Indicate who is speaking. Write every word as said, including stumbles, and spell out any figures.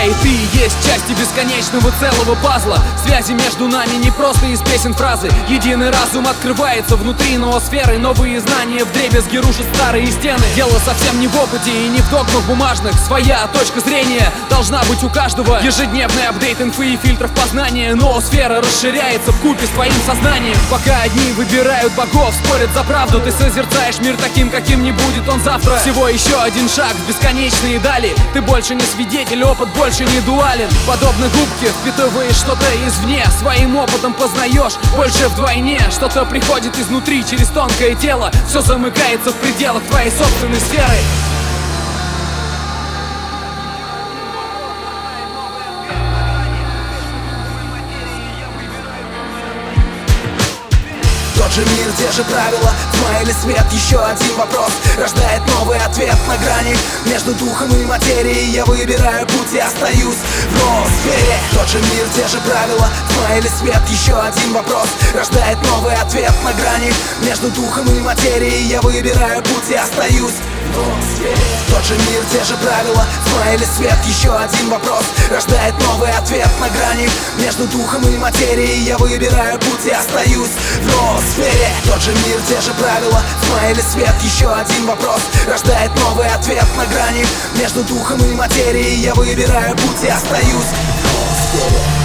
Speaker 1: и ты есть части бесконечного целого пазла. Связи между нами не просто из песен фразы. Единый разум открывается внутри ноосферы. Новые знания вдребезги рушат старые стены. Дело совсем не в опыте и не в догмах бумажных. Своя точка зрения должна быть у каждого. Ежедневный апдейт инфы и фильтров познания. Ноосфера расширяется вкупе с твоим сознанием. Пока одни выбирают богов, спорят за правду, ты созерцаешь мир таким, каким не будет он завтра. Всего еще один шаг в бесконечные дали. Ты больше не свидетель, опыт больше не дуален. Подобно губке впитываешь что-то извне. Своим опытом познаешь больше вдвойне. Что-то приходит изнутри через тонкое тело. Все замыкается в пределах твоей собственной сферы.
Speaker 2: Тот же мир, те же правила, тьма или свет, еще один вопрос рождает новый ответ на грани между духом и материей. Я выбираю путь и остаюсь в ноосфере. Тот же мир, те же правила, тьма или свет, еще один вопрос рождает новый ответ на грани между духом и материей. Я выбираю путь и остаюсь в ноосфере. Тот же мир, те же правила, тьма или свет, еще один вопрос рождает новый ответ на грани между духом и материей. Я выбираю путь и остаюсь в ноосфере. Тот же мир, те же правила, тьма или свет, еще один вопрос рождает новый ответ на грани между духом и материей. Я выбираю путь и остаюсь в ноосфере.